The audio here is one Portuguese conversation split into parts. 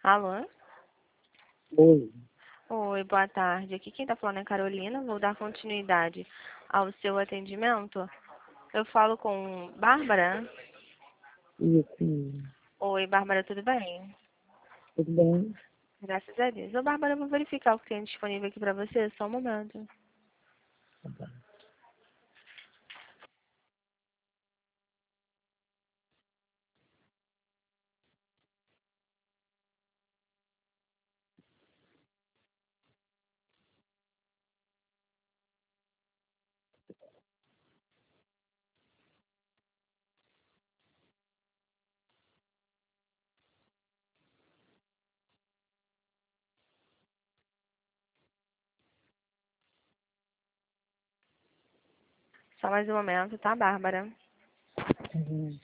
Alô? Oi, Oi, boa tarde. Aqui quem tá falando é Carolina. Vou dar continuidade ao seu atendimento. Eu falo com Bárbara. isso, Oi, Bárbara, tudo bem? tudo bem? Graças a Deus. Ô, Bárbara, eu vou verificar o que tem disponível aqui pra você. Só um momento. Tá bom. Só mais um momento, tá, Bárbara? Uhum.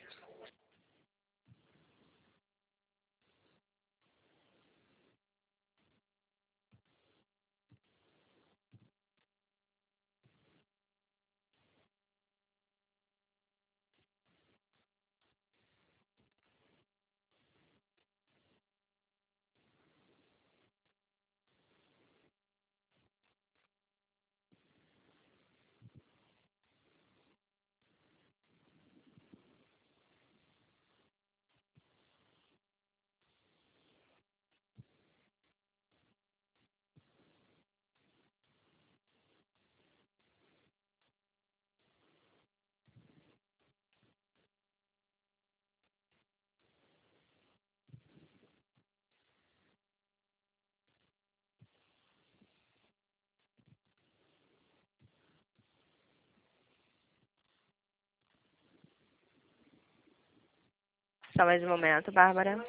Só mais um momento, Bárbara.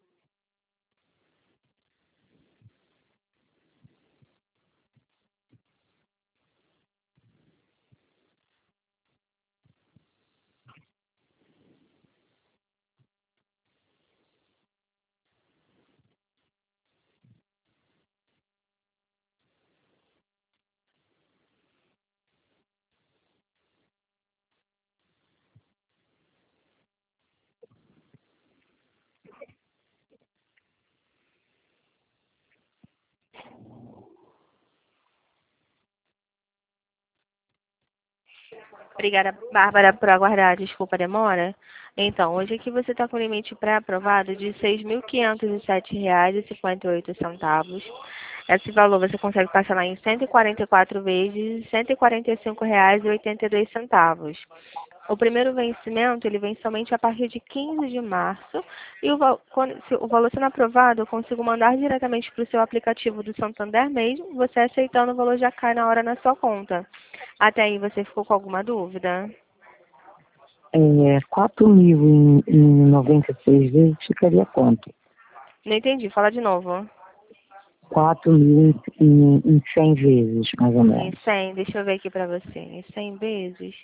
Obrigada, Bárbara, por aguardar. Desculpa a demora. Então, hoje aqui você está com limite pré-aprovado de R$ 6.507,58. Esse valor você consegue parcelar em 144 vezes, R$ 145,82. O primeiro vencimento, ele vem somente a partir de 15 de março. E se o valor sendo aprovado, eu consigo mandar diretamente para o seu aplicativo do Santander mesmo. Você aceitando, o valor já cai na hora na sua conta. Até aí, você ficou com alguma dúvida? 4.096 vezes ficaria quanto? Não entendi, fala de novo. 4.000 em 100 vezes, mais ou Em menos. 100, deixa eu ver aqui pra você. Em 100 vezes.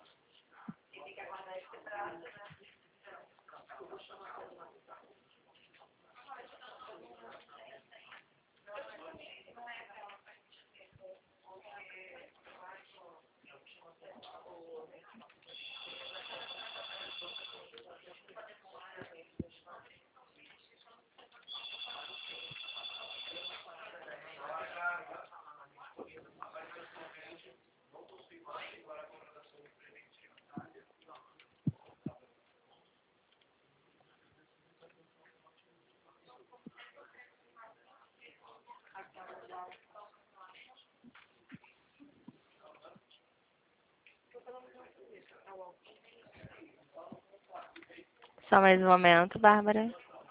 Só mais um momento, Bárbara.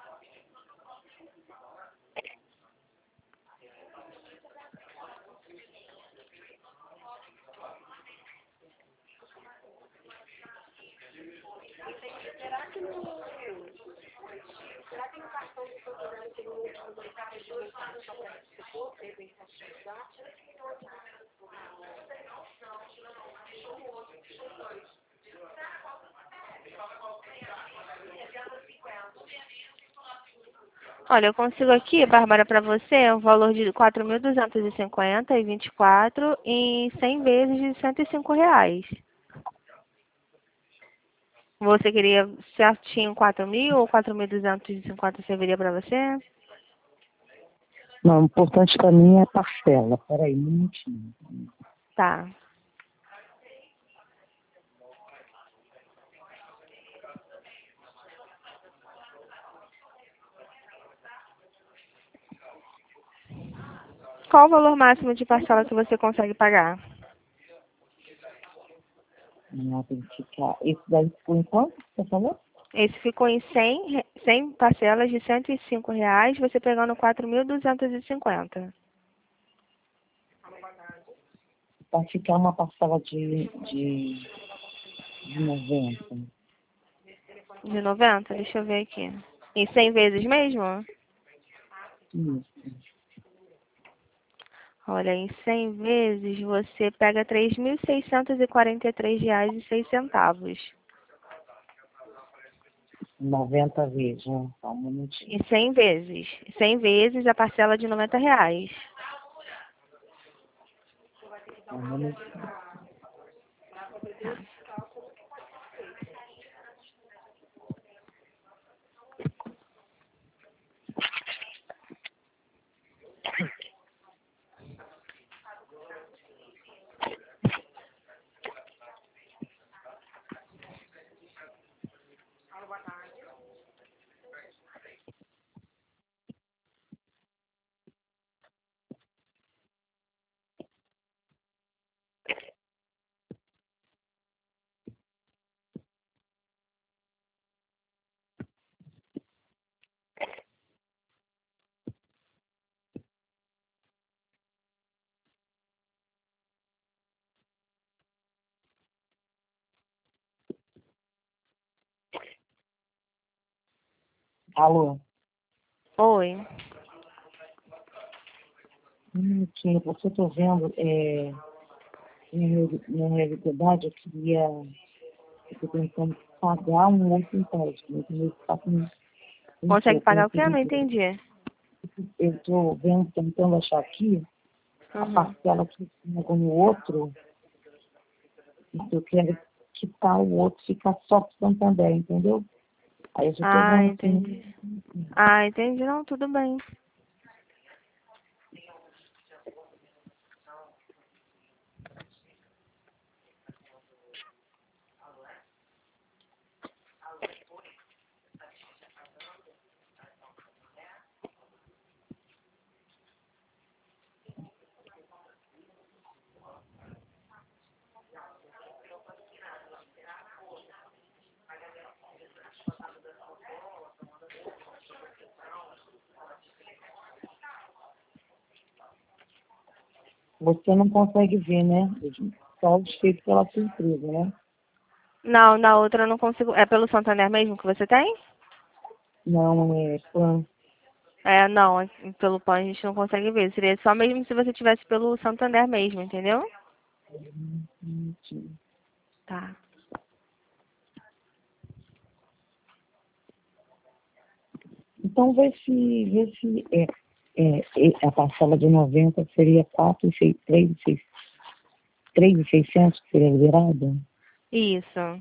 Olha, eu consigo aqui, Bárbara, para você, um valor de 4.250,24 em 100 vezes de R$ 105. Você queria certinho 4.000 ou 4.250 serviria para você? Não, o importante para mim é a parcela. Peraí, um minutinho. Tá. Qual o valor máximo de parcela que você consegue pagar? Não, tem que ficar. Esse daí por enquanto, você falou? Esse ficou em 100 parcelas de R$ 105, você pegando 4.250. Vai ficar uma parcela de 90. De 90? Deixa eu ver aqui. Em 100 vezes mesmo? Isso. Olha, em 100 vezes você pega R$ 3.643,06. 90 vezes, né? Só um minutinho. Em 100 vezes. 100 vezes a parcela de R$ 90. Só um minutinho. Alô? Oi. Um minutinho, você tô vendo, na realidade, eu tô tentando pagar um outro empréstimo, entendeu? Tá com um Consegue pouco, pagar o quê? Eu não entendi. eu tô vendo, tentando achar aqui a Uhum. parcela que pega no outro, e eu quero quitar o outro, ficar só pro Santander, entendeu? Aí eu já tô Ah, vendo entendi. assim, Ah, entendi. Não, tudo bem. você não consegue ver, né? Só o desfeito pela sua empresa, né? Não, na outra eu não consigo. É pelo Santander mesmo que você tem? Não é plano. É, não, pelo PAN a gente não consegue ver. Seria só mesmo se você tivesse pelo Santander mesmo, entendeu? Tá. Então, vê se a parcela de 90 seria 3.600 que seria liberada? Isso.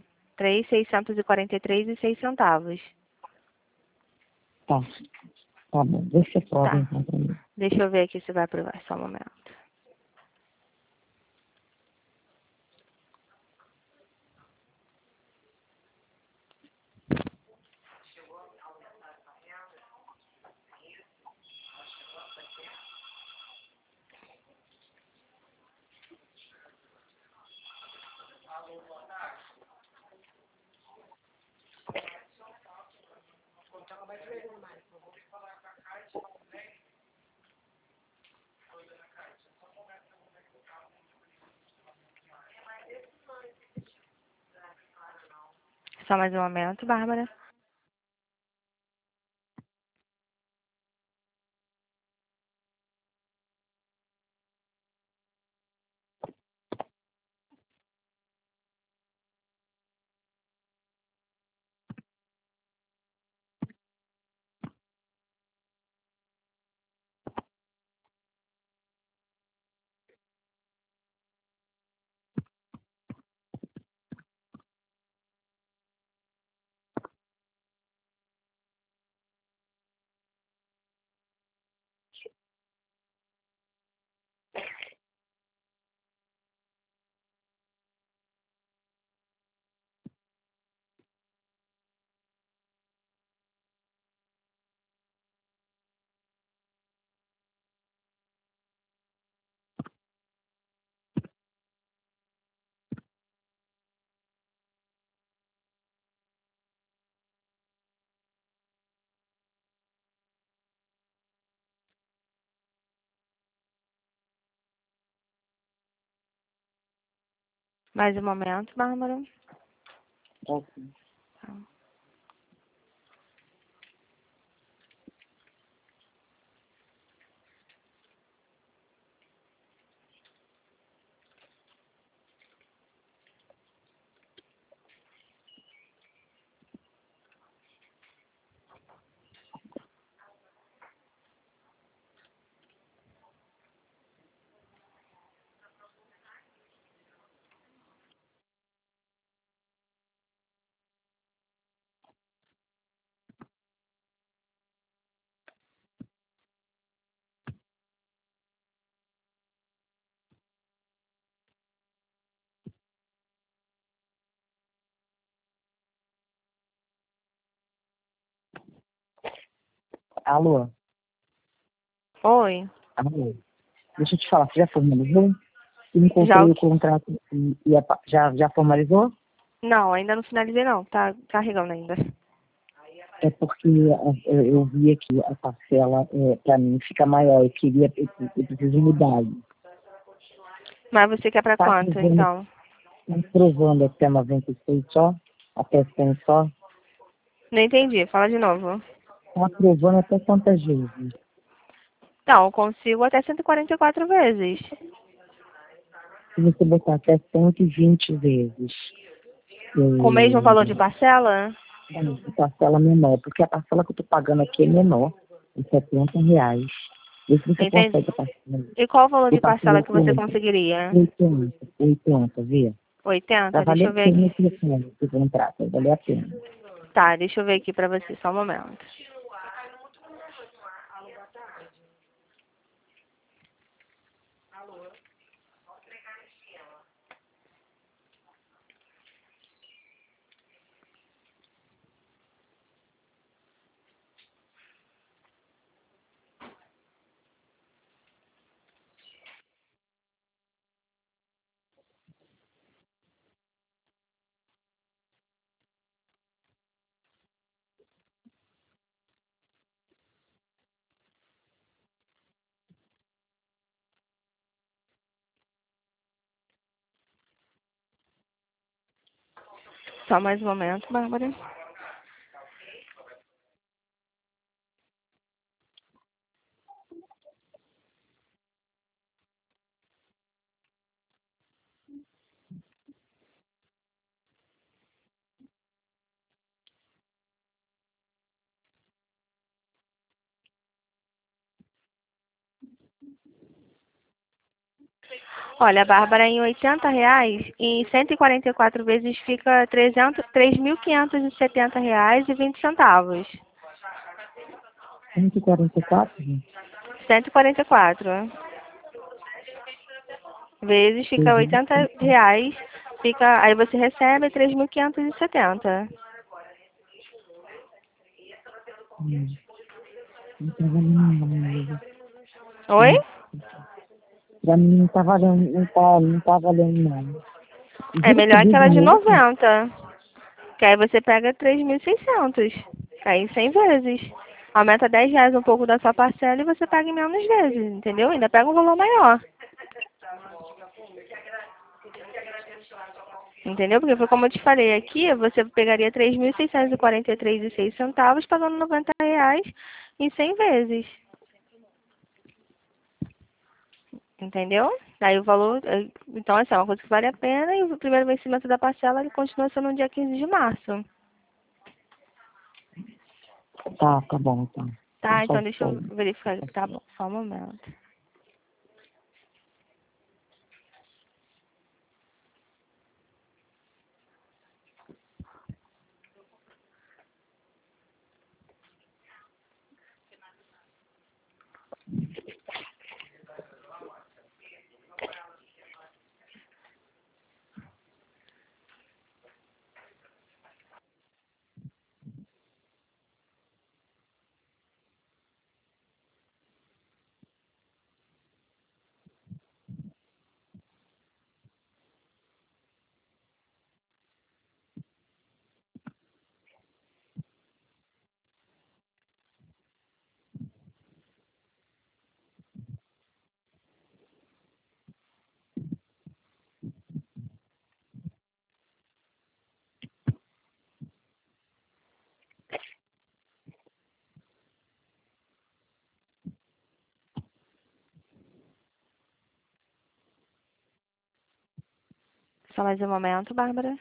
3.643,06. Tá, tá bom. Vê se aprova Tá. então pra mim. Deixa eu ver aqui se vai aprovar. Só um momento. Só mais um momento, Bárbara. Mais um momento, Bárbara. Ok. Tá. Alô? Oi. Alô? Deixa eu te falar, você já formalizou? Eu Já encontrei o o quê? contrato já formalizou? Não, ainda não finalizei não. Tá carregando ainda. É porque eu vi aqui a parcela, para mim, fica maior. Eu preciso mudar. Mas você quer pra Tá quanto, aprovando, então? tá aprovando até 96 só? Até 100 só? Não entendi. Fala de novo. Tá aprovando até quantas vezes? Não, eu consigo até 144 vezes. Se você botar até 120 vezes, Com o mesmo valor de parcela? parcela menor, porque a parcela que eu tô pagando aqui é menor, é R$ 70. Vê se você Entendi. consegue a parcela. E qual o valor Eu de parcelo parcela que você 80, conseguiria? 80, 80, vê? Pra 80? Deixa valer eu a ver pena aqui. esse contrato, vai valer a pena. Tá, deixa eu ver aqui pra você, só um momento. Só mais um momento, Bárbara. Olha, Bárbara, em R$ 80, em 144 vezes fica 3.570 reais e 20 centavos. 144, gente. 144 vezes fica 80 reais, fica, aí você recebe 3.570. Não tá valendo não. Oi? Pra mim não tá valendo, não tá valendo não. É Juro que melhor eu aquela de mesmo. 90, que aí você pega 3.600, aí em 100 vezes. Aumenta 10 reais um pouco da sua parcela e você paga em menos vezes, entendeu? Ainda pega um valor maior. Entendeu? Porque foi como eu te falei aqui, você pegaria 3.643,06 pagando R$ 90 em 100 vezes. Entendeu? Aí o valor, então assim, é uma coisa que vale a pena e o primeiro vencimento da parcela ele continua sendo no dia 15 de março. Tá bom, tá. Tá, Só então deixa eu espera. verificar. Tá bom, só um momento. Só mais um momento, Bárbara.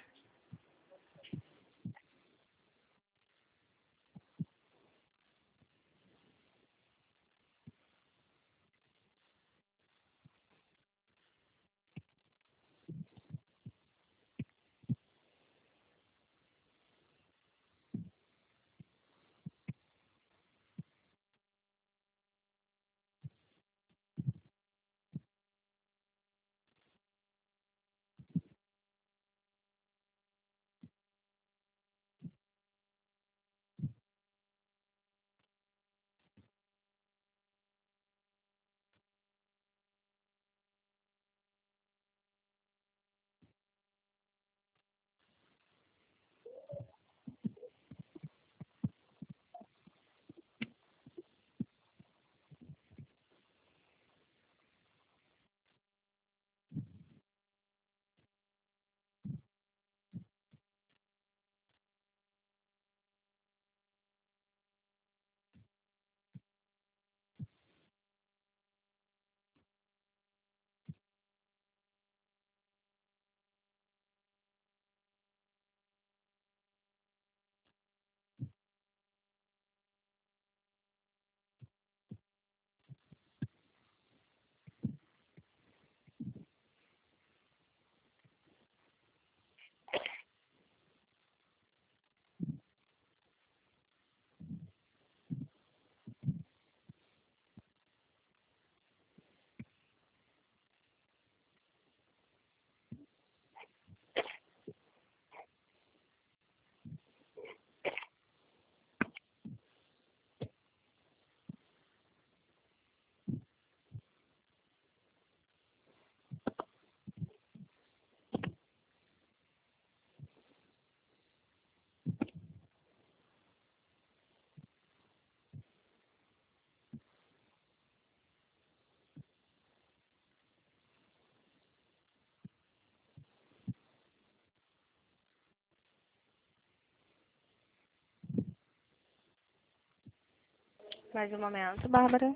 Mais um momento, Bárbara.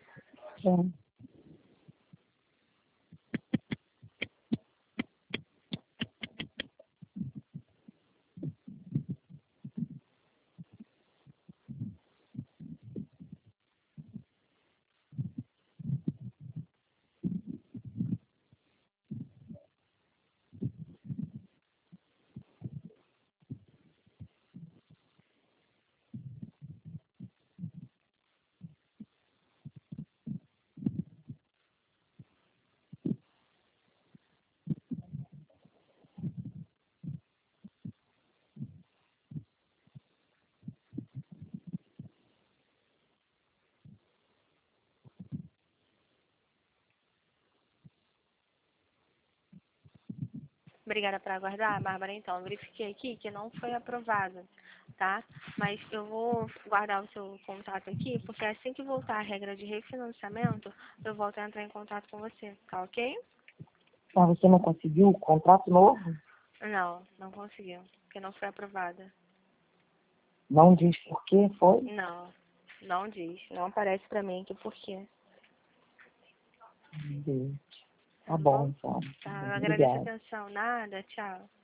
Sim. Obrigada por aguardar, Bárbara. Então, eu verifiquei aqui que não foi aprovado, tá? Mas eu vou guardar o seu contato aqui, porque assim que voltar a regra de refinanciamento, eu volto a entrar em contato com você, tá ok? Ah, você não conseguiu o contrato novo? Não, não conseguiu, porque não foi aprovada. Não diz por que foi? Não, não diz. Não aparece pra mim aqui por quê. Meu Deus. Tá Tá bom, bom? então. Tá, eu agradeço a Obrigada. atenção. Nada, tchau.